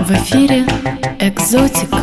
В эфире «Экзотика».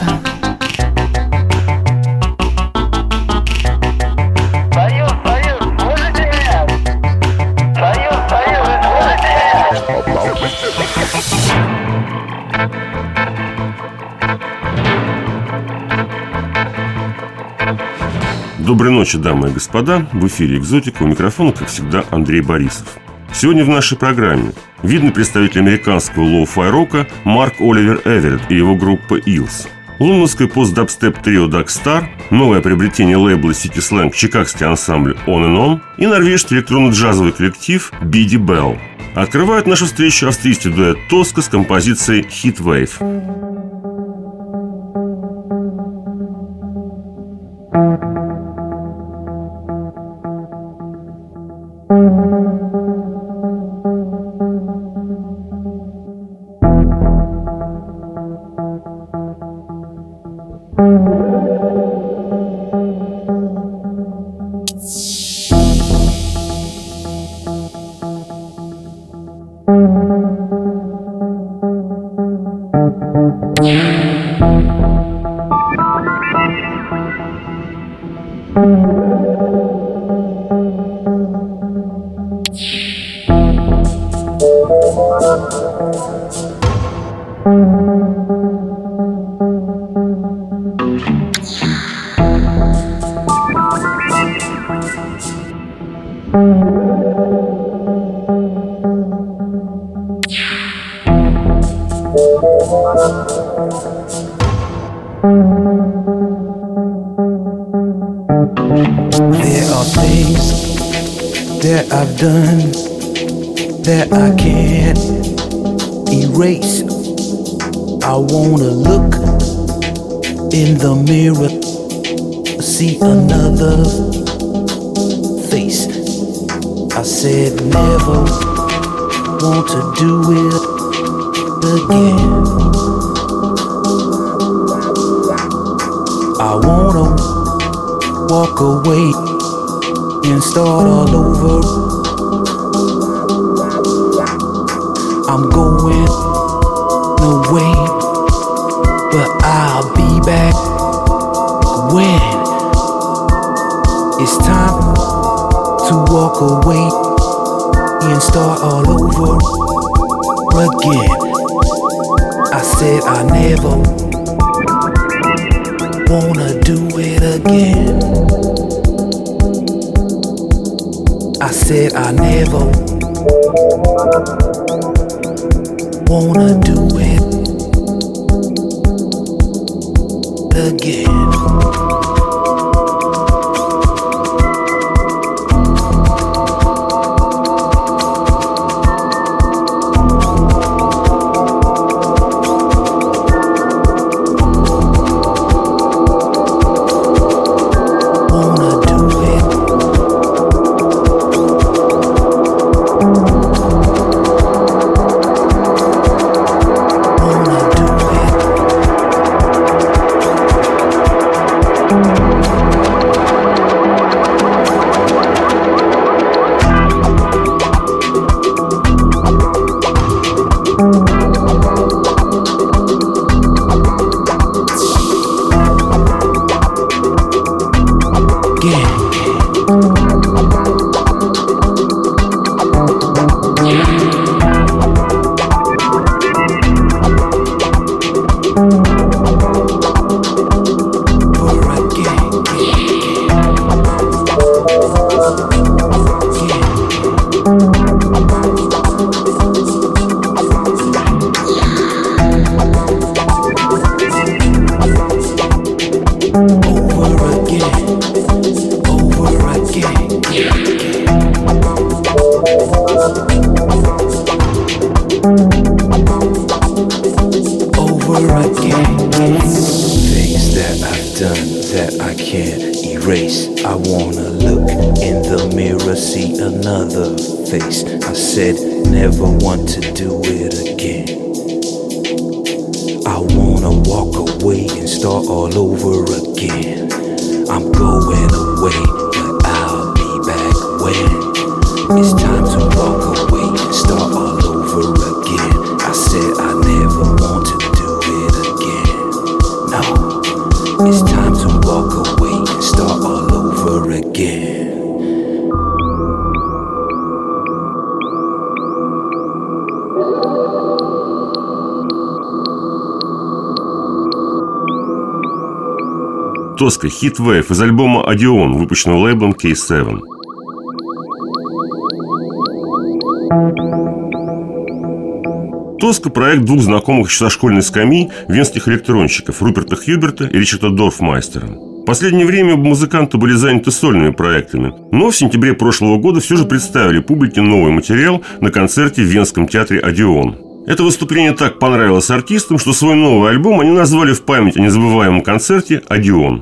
Доброй ночи, дамы и господа. В эфире «Экзотика», у микрофона, как всегда, Андрей Борисов. Сегодня в нашей программе видный представитель американского лоу-фай рока Марк Оливер Эверетт и его группа Eels, лондонское пост-дабстеп трио Dark Star, новое приобретение лейбла City Slang чикагский ансамбль On and On и норвежский электронно-джазовый коллектив Biddy Bell. Открывает нашу встречу австрийский дуэт Тоска с композицией Heat Wave. There are things that I've done that I can't erase. I wanna look in the mirror, see another face. I said never want to do it again. I wanna walk away and start all over. I'm going away, but I'll be back when it's time to walk away and start all over again. I said I never wanna do it again. I said I never wanna do it again. It's time to walk away and start all over again. I said I never want to do «Тоска» «Heatwave» из альбома «Odeon», выпущенного лейблом K7. «Тоска» – проект двух знакомых еще со школьной скамьи венских электронщиков Руперта Хьюберта и Ричарда Дорфмайстера. В последнее время оба музыканта были заняты сольными проектами, но в сентябре прошлого года все же представили публике новый материал на концерте в Венском театре «Одеон». Это выступление так понравилось артистам, что свой новый альбом они назвали в память о незабываемом концерте «Одеон».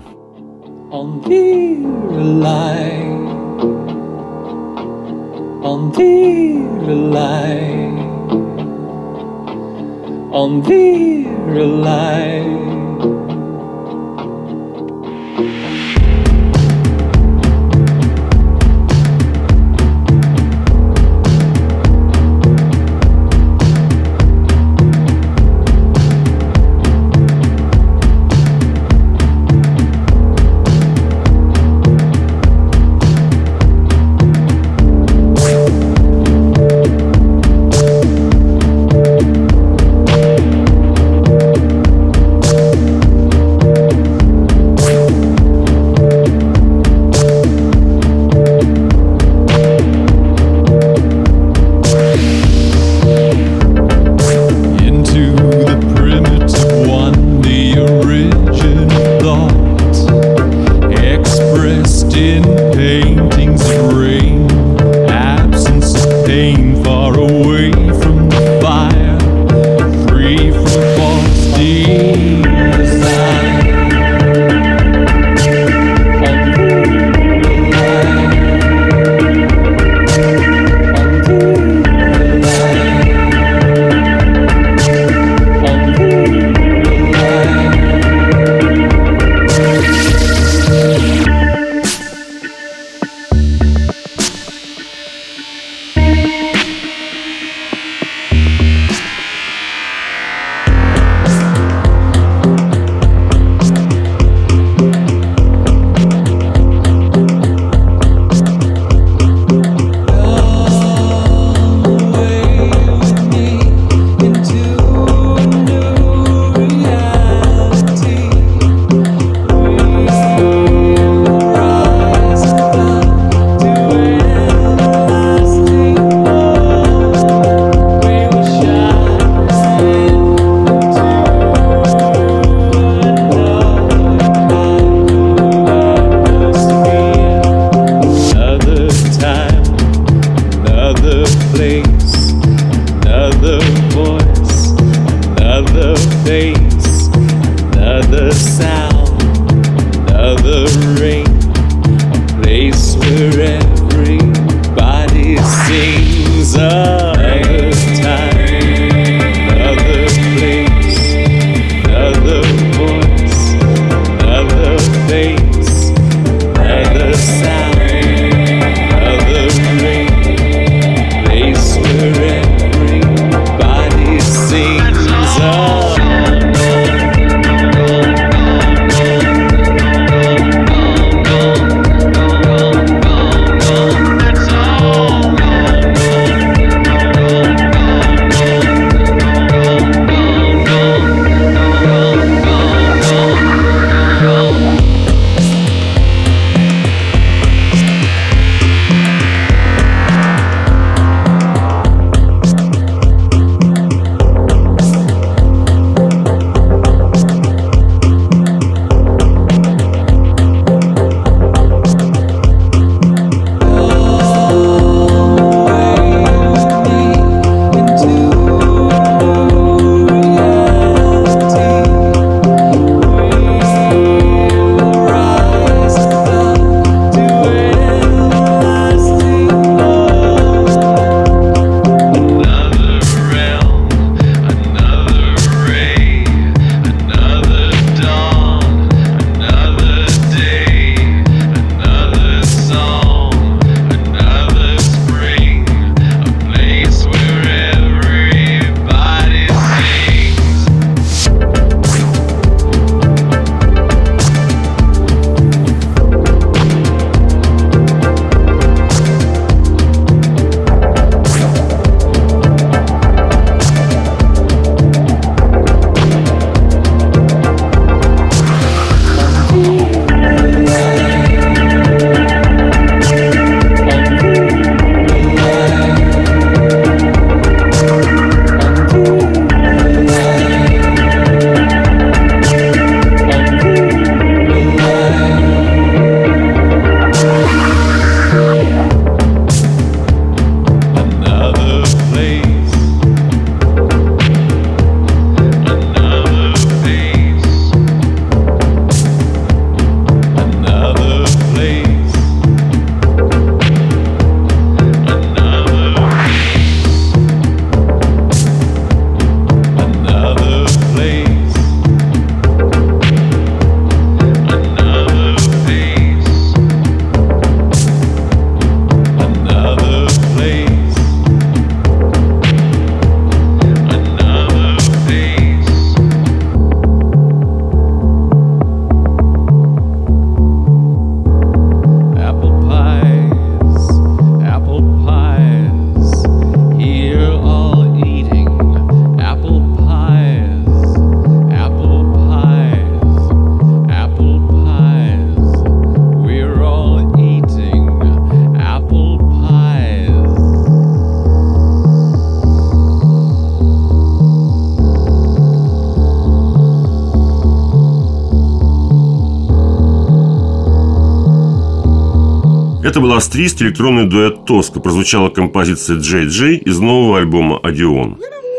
Это был австрийский электронный дуэт «Тоска». Прозвучала композиция «Джей-Джей» из нового альбома «Одеон».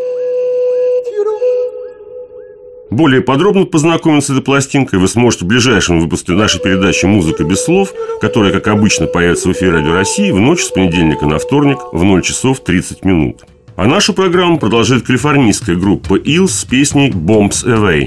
Более подробно познакомиться с этой пластинкой вы сможете в ближайшем выпуске нашей передачи «Музыка без слов», которая, как обычно, появится в эфире Радио России в ночь с понедельника на вторник в 0 часов 30 минут. А нашу программу продолжает калифорнийская группа Eels с песней «Bombs Away».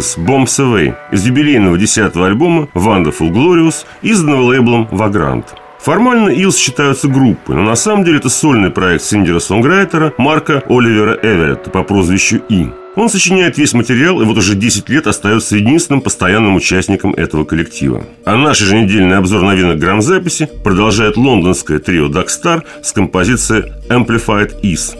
Eagles Bombs Away из юбилейного 10-го альбома Wonderful Glorious, изданного лейблом Vagrant. Формально Eagles считаются группой, но на самом деле это сольный проект сингера-сонграйтера Марка Оливера Эверетта по прозвищу И. Он сочиняет весь материал и вот уже 10 лет остается единственным постоянным участником этого коллектива. А наш еженедельный обзор новинок грамзаписи продолжает лондонское трио Dark Star с композицией Amplified Ease.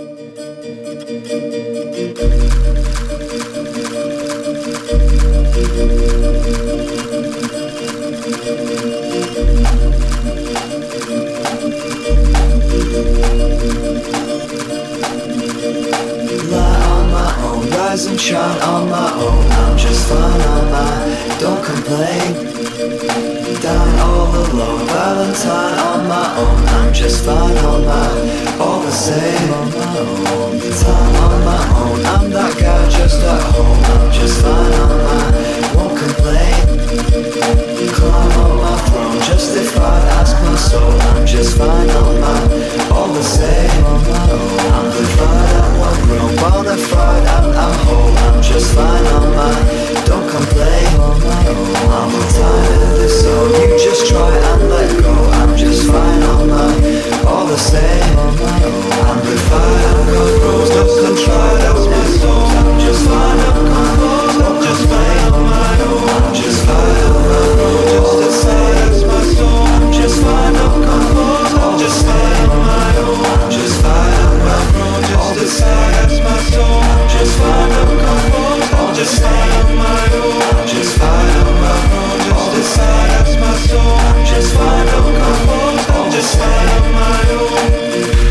And chant on my own, I'm just fine on my, don't complain. Down all alone, Valentine on my own, I'm just fine on my, all the same on my own. Time on my own, I'm that guy just at home, I'm just fine on my, won't complain. Climb on my throne, justified, ask my soul, I'm just fine on my, all the same on my own. I'm divine, I'm one grown, bonafide, I'm whole, I'm just fine on my, don't complain on my own. I'm tired of this song, you just try and let go, I'm just fine on my, all the same on my own. I'm divine, I'm composed, don't control, that's my soul, I'm just fine on my own, don't complain on my own. I'm just fine on my own, just the same as my soul, I'm just fine on composed, all the same on my own. I'm just fine on my own, just the same as my soul, I'm just fine on composed, all the same on my own. I'm just fine on my own, just the same as my soul, I'm just fine on composed, all the same on my own.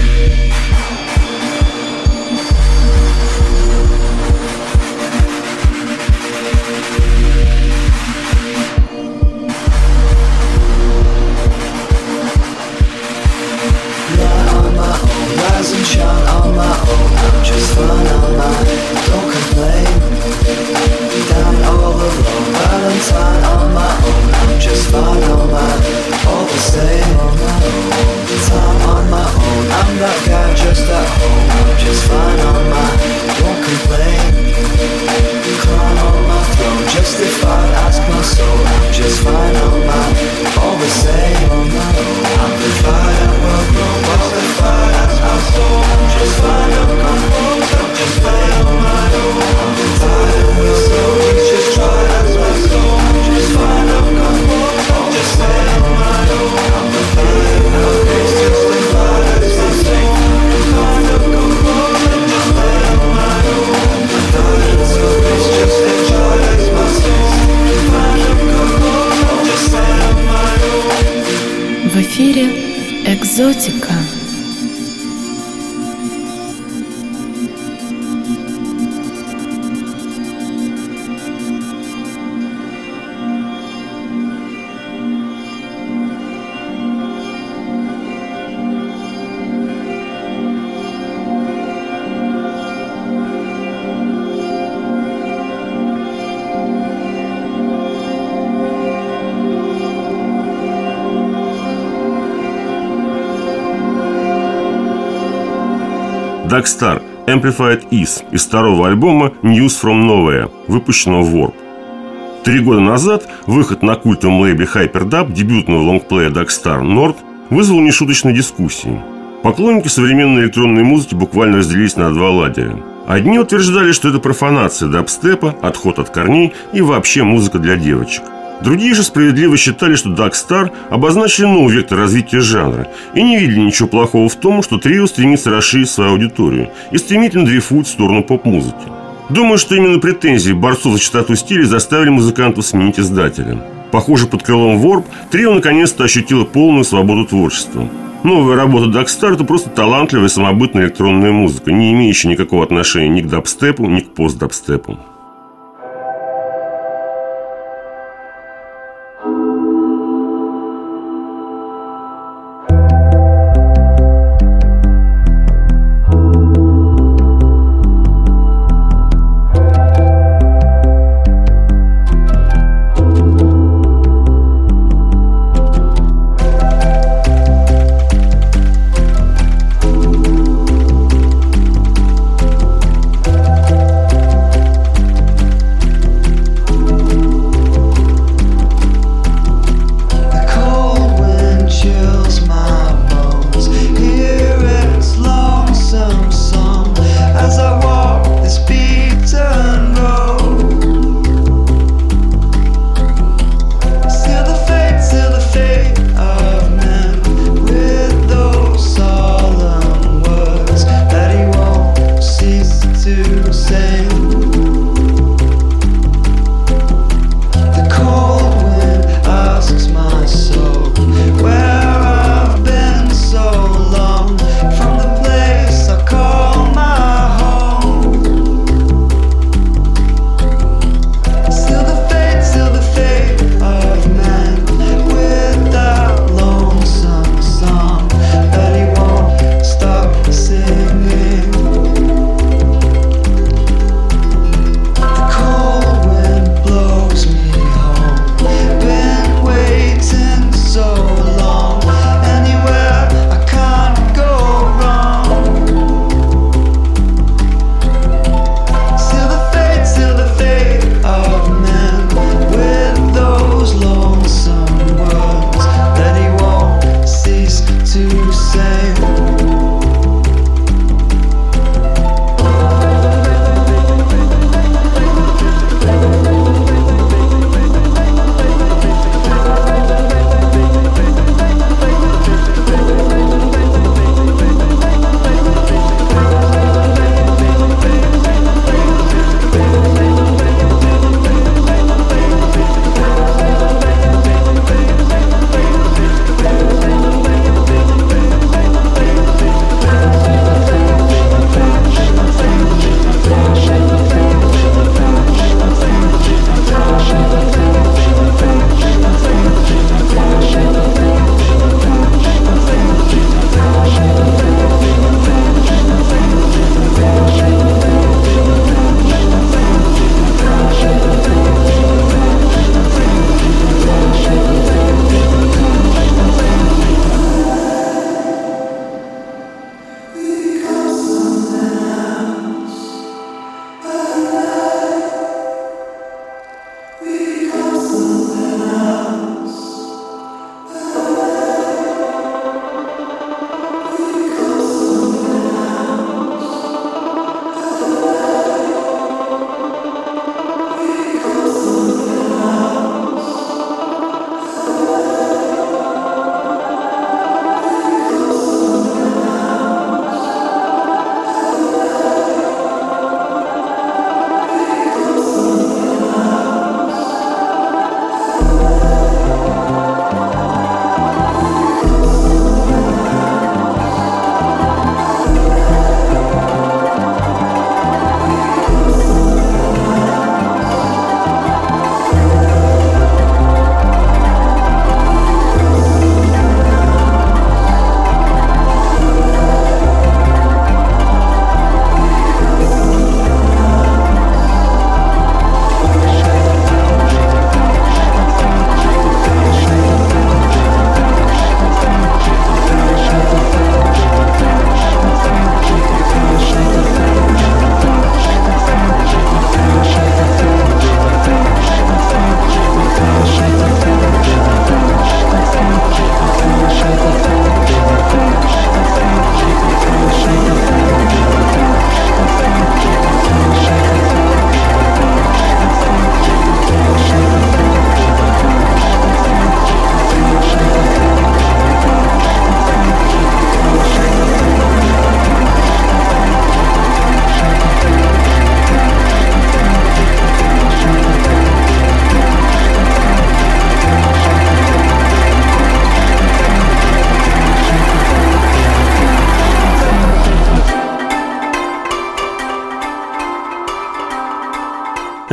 Chant on my own, I'm just fine on my, don't complain. Down all alone, Valentine on my own, I'm just fine on my, all the same on my own. Time on my own, I'm that guy just at home, I'm just fine on my, don't complain. Climb on my throne, justified, ask my soul, I'm just fine on my, all the same on my own. I'm divided, well grown, qualified, ask my soul, I'm just fine on composed, I'm just fine on my own. I'm divided, well grown, you just try, ask my soul, I'm just fine on composed, I'm just fine on my own. I'm divided, well grown, just divided, it's the same. I'm fine on composed, I'm just fine on my own. I'm divided, so it's just a try, ask my soul, I'm fine on composed, I'm just fine on my own. В эфире «Экзотика». Dark Star Amplified Ease из второго альбома News from Nowhere, выпущенного в Warp. 3 года назад выход на культовом лейбле Hyperdub дебютного лонгплея Dark Star North вызвал нешуточные дискуссии. Поклонники современной электронной музыки буквально разделились на два лагеря. Одни утверждали, что это профанация дабстепа, отход от корней и вообще музыка для девочек. Другие же справедливо считали, что Dark Star обозначили новый вектор развития жанра и не видели ничего плохого в том, что трио стремится расширить свою аудиторию и стремительно дрейфует в сторону поп-музыки. Думаю, что именно претензии борцов за чистоту стиля заставили музыкантов сменить издателя. Похоже, под крылом Warp трио наконец-то ощутило полную свободу творчества. Новая работа Dark Star – это просто талантливая самобытная электронная музыка, не имеющая никакого отношения ни к дабстепу, ни к пост-дабстепу.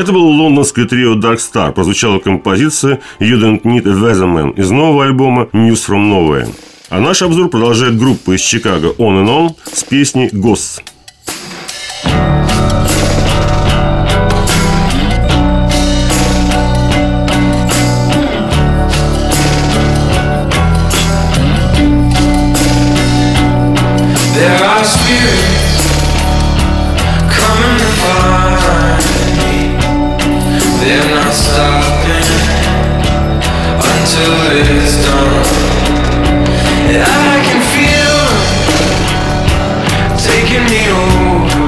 Это было лондонское трио Dark Star. Прозвучала композиция You Don't Need a Weatherman из нового альбома News from Nowhere. А наш обзор продолжает группа из Чикаго On and On с песней Ghosts. There are spirits coming to find me. They're not stopping until it's done. And I can feel them taking me over.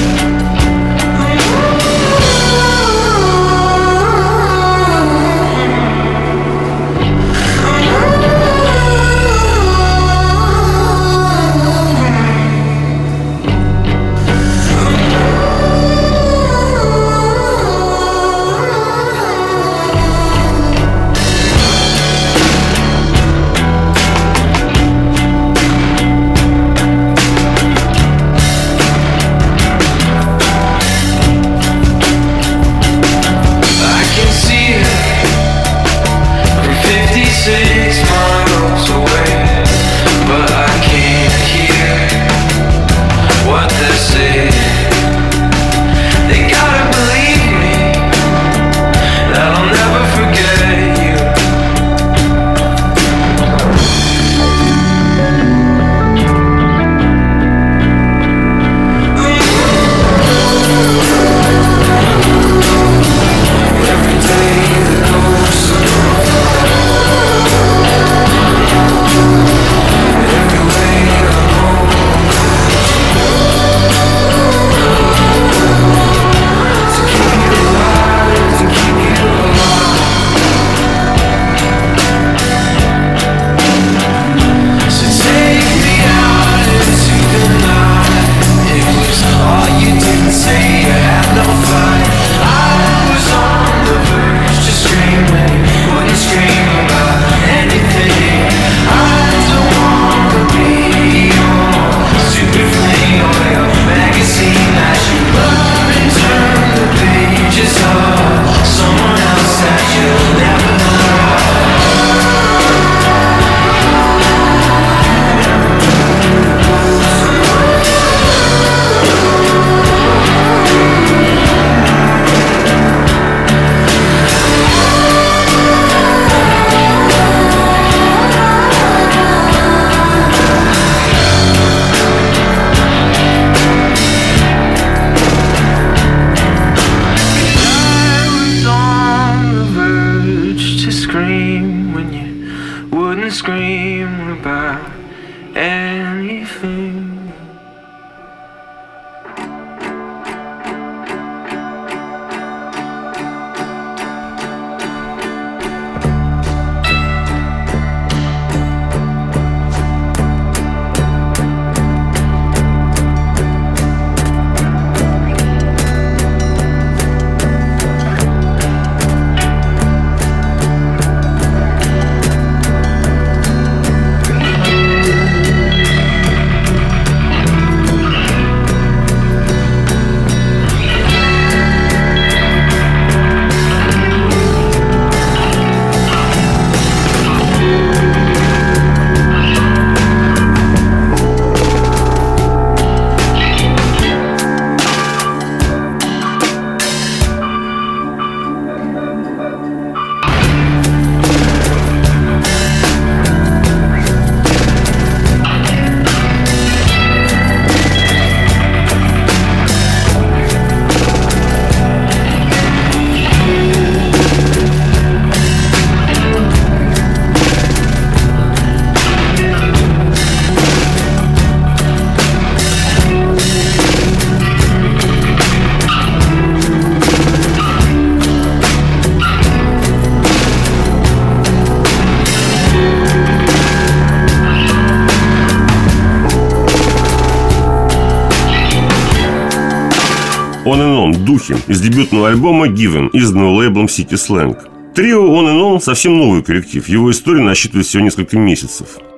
On and On «Духи» из дебютного альбома Given, изданного лейблом City Slang. Трио On and On совсем новый коллектив. Его история насчитывает всего несколько месяцев.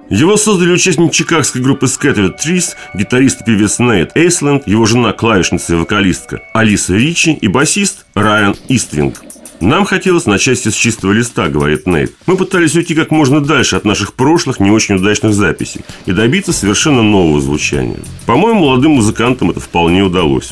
Его создали участник чикагской группы Scattered Trees, гитарист и певец Нейт Эйсленд, его жена клавишница и вокалистка Алиса Ричи и басист Райан Иствинг. «Нам хотелось начать все с чистого листа», — говорит Нейт. «Мы пытались уйти как можно дальше от наших прошлых не очень удачных записей и добиться совершенно нового звучания. По-моему, молодым музыкантам это вполне удалось».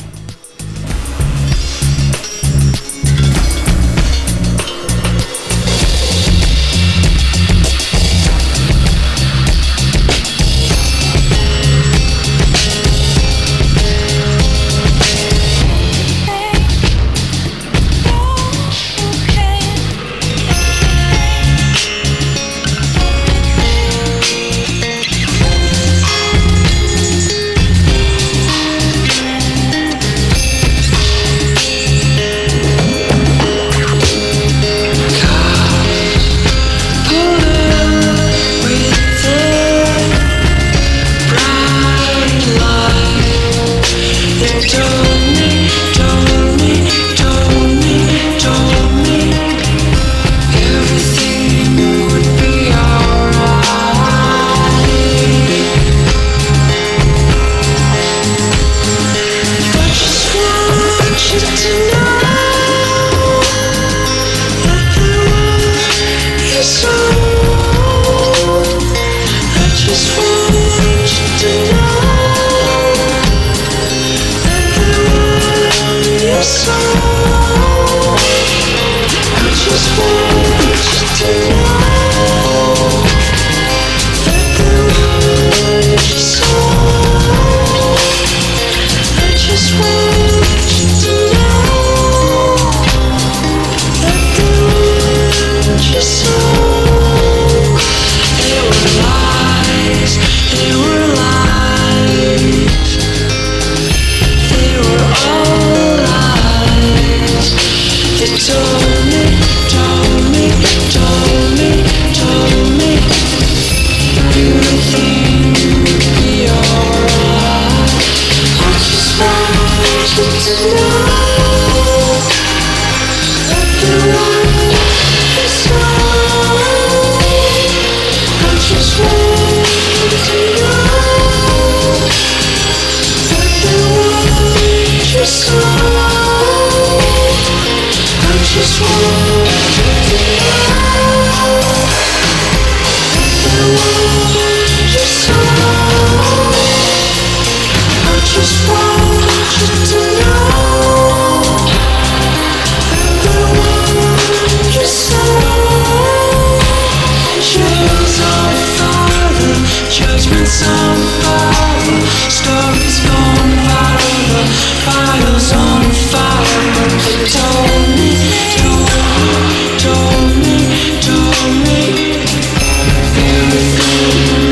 Told me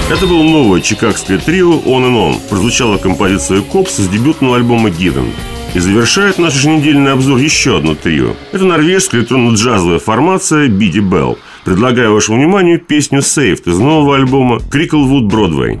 Это было новое чикагское трио On and On. Прозвучала композиция «Cops» с дебютного альбома «Given». И завершает наш еженедельный обзор еще одно трио. Это норвежская электронно-джазовая формация Biddy Bell. Предлагаю вашему вниманию песню «Saved» из нового альбома Cricklewood Broadway.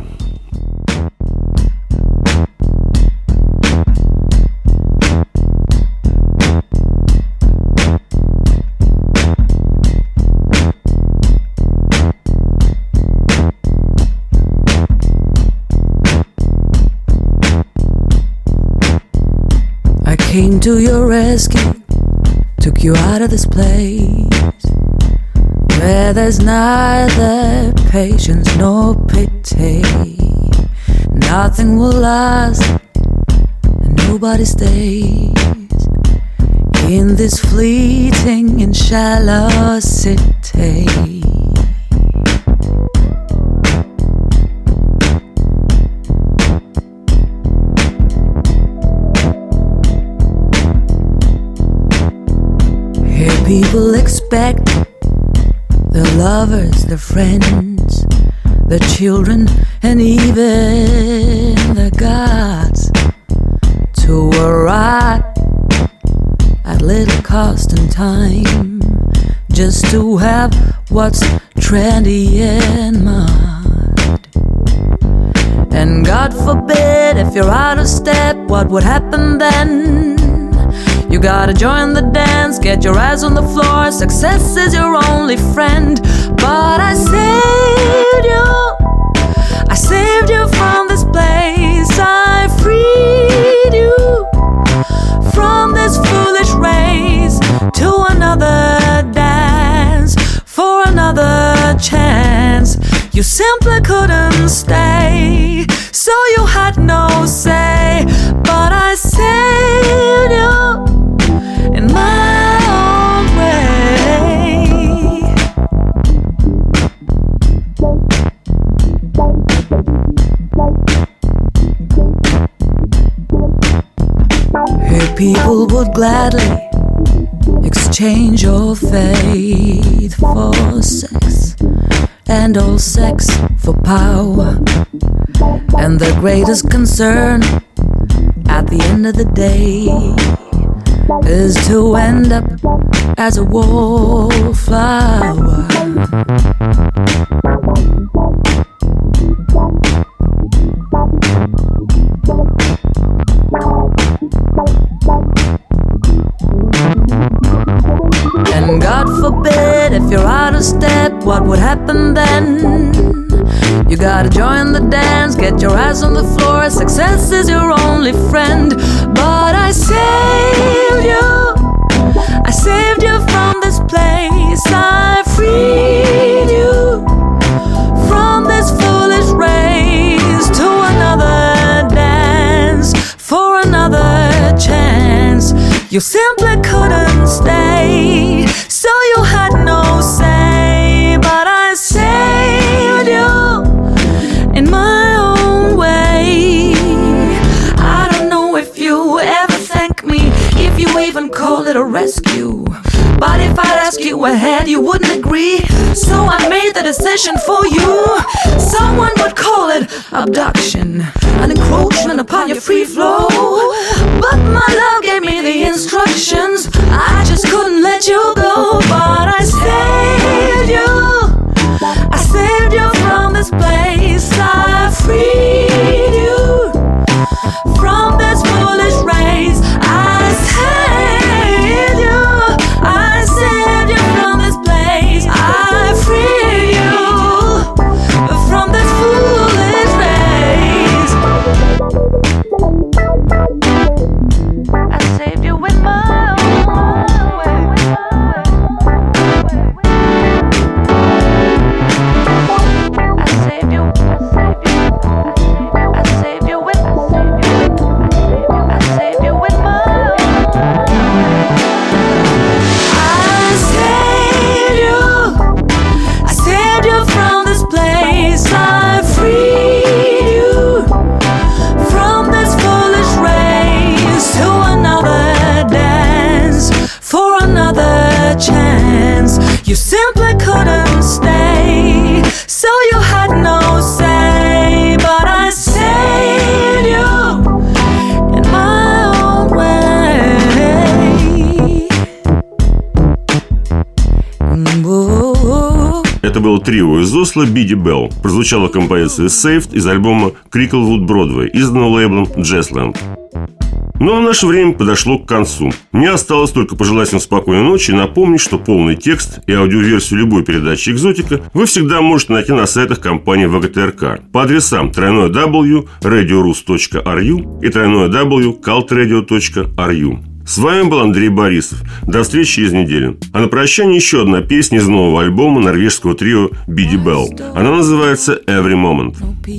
Came to your rescue, took you out of this place where there's neither patience nor pity. Nothing will last and nobody stays in this fleeting and shallow city. People expect their lovers, their friends, their children, and even their gods to arrive at little cost and time, just to have what's trendy and mod. And God forbid if you're out of step, what would happen then? You gotta join the dance, get your eyes on the floor. Success is your only friend. But I saved you from this place. I freed you from this foolish race to another dance, for another chance. You simply couldn't stay, so you had no say. But I saved you in my own way. Here people would gladly exchange your faith for sex, and all sex for power. And their greatest concern at the end of the day is to end up as a wallflower. And God forbid if you're out of step, what would happen then? You gotta join the dance, get your ass on the floor. Success is your only friend. But I saved you from this place. I freed you from this foolish race to another dance, for another chance. You simply couldn't stay, so you had no say. But I saved you in my own way. I don't know if you ever thank me, if you even call it a rescue. But if I'd ask you ahead, you wouldn't agree. So I made the decision for you. Someone would call it abduction, an encroachment upon your free flow. But my love gave me the instructions, I just couldn't let you go. But I saved you from this place. I freed you from this foolish race. I saved you from this place. I freed you from this foolish race. I saved you with my own way. Это было трио из Осло Biddy Bell. Прозвучала композиция Saved из альбома Cricklewood Broadway, изданного лейблом Jazzland. Ну а наше время подошло к концу. Мне осталось только пожелать вам спокойной ночи и напомнить, что полный текст и аудиоверсию любой передачи «Экзотика» вы всегда можете найти на сайтах компании ВГТРК по адресам www.radiorus.ru и www.cultradio.ru. С вами был Андрей Борисов. До встречи через неделю. А на прощание еще одна песня из нового альбома норвежского трио Biddy Bell. Она называется «Every Moment».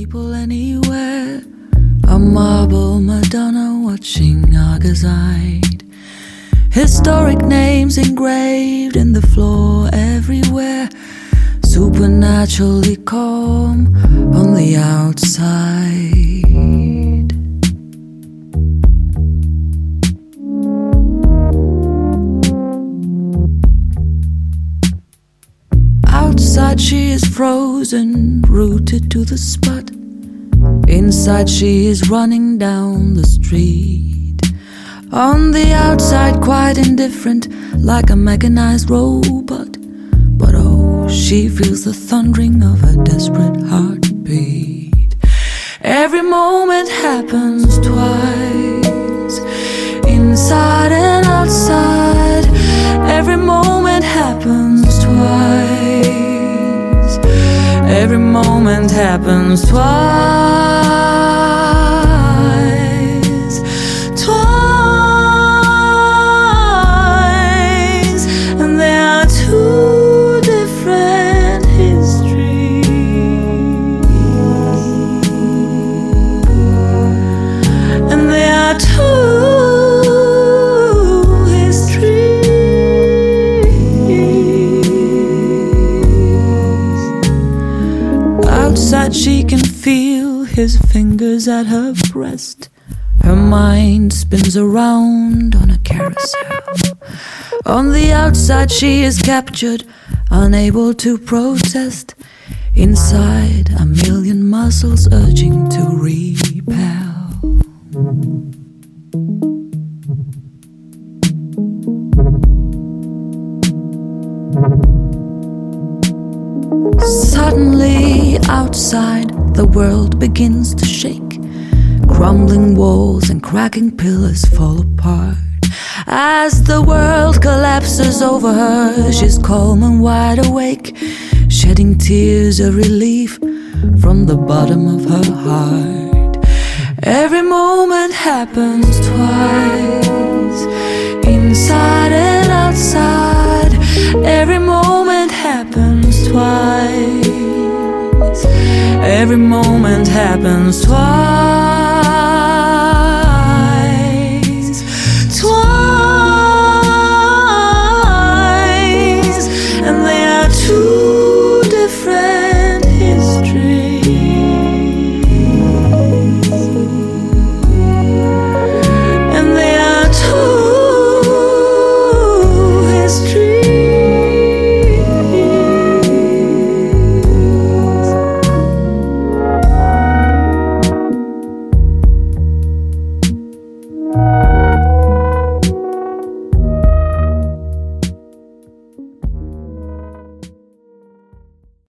A marble Madonna watching Argoside. Historic names engraved in the floor everywhere. Supernaturally calm on the outside. Outside she is frozen, rooted to the spot. Inside she is running down the street. On the outside quite indifferent, like a mechanized robot. But oh, she feels the thundering of a desperate heartbeat. Every moment happens twice, inside and outside. Every moment happens twice. Every moment happens twice, twice, and there are two different histories, and there are two outside she can feel his fingers at her breast. Her mind spins around on a carousel. On the outside she is captured, unable to protest. Inside a million muscles urging to repel. Suddenly, outside, the world begins to shake. Crumbling walls and cracking pillars fall apart. As the world collapses over her, she's calm and wide awake, shedding tears of relief from the bottom of her heart. Every moment happens twice, inside and outside. Every moment happens twice. Every moment happens twice.